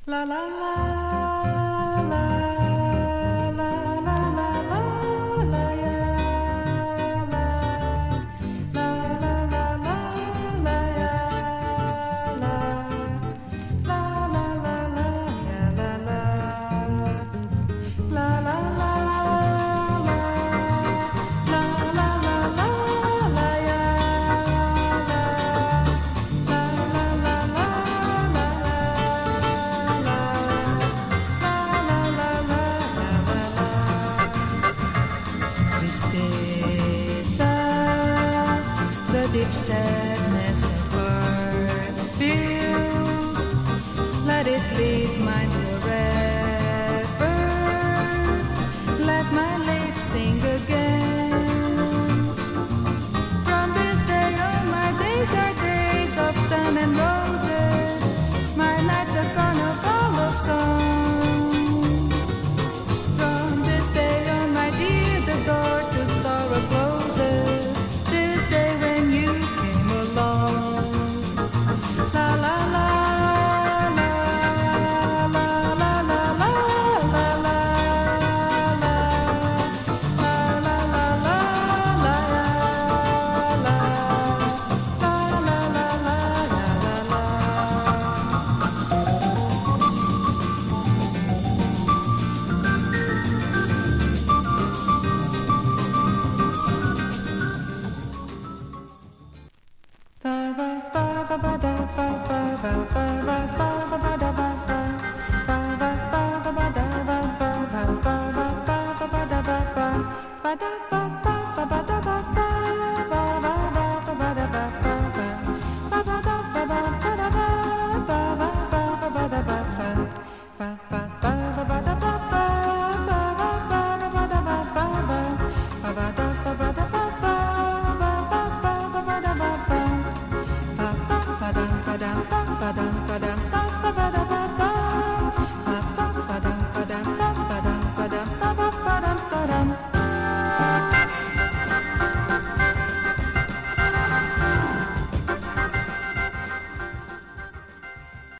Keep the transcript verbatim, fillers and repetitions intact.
La la la la la la la la la yeah, la la la la la la yeah, la la la la la yeah, la la la la la la the deep sadness at heart feels, let it leave mine forever. Let my lips sing again. From this day on, my days are days of sun and roses. My nights are carnival of song. From this day on, my dear, the door to sorrow closes. Ba-dum, ba-dum, ba-dum, ba-dum.